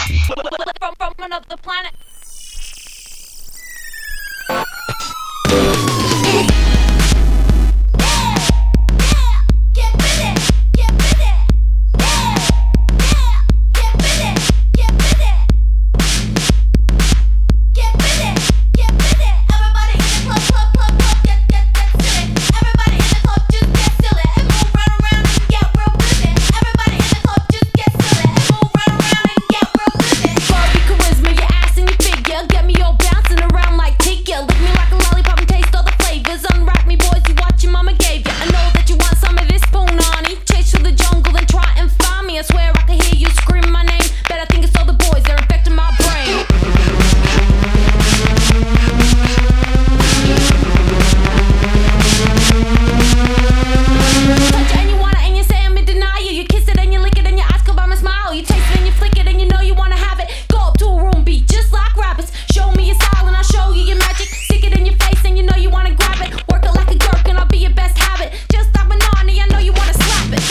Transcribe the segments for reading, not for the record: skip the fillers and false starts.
From another planet. I swear I can hear you scream my name, but I think it's all the boys, they're infecting my brain. Touch it and you want it and you say I'm in denial. You kiss it and you lick it and your eyes go by my smile. You taste it and you flick it and you know you wanna have it. Go up to a room, be just like rabbits. Show me your style and I'll show you your magic. Stick it in your face and you know you wanna grab it. Work it like a jerk and I'll be your best habit. Just like Banani, I know you wanna slap it.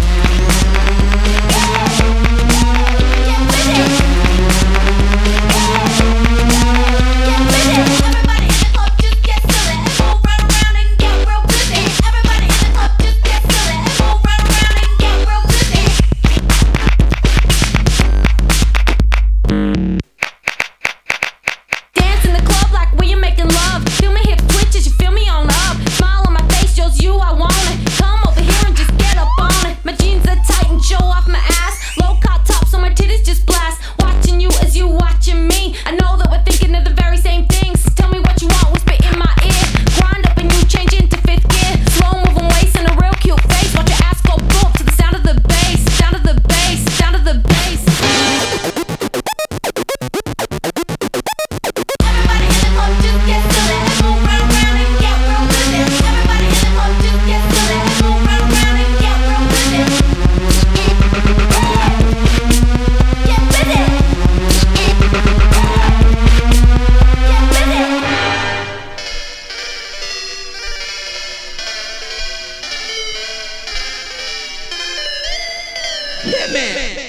Hitman.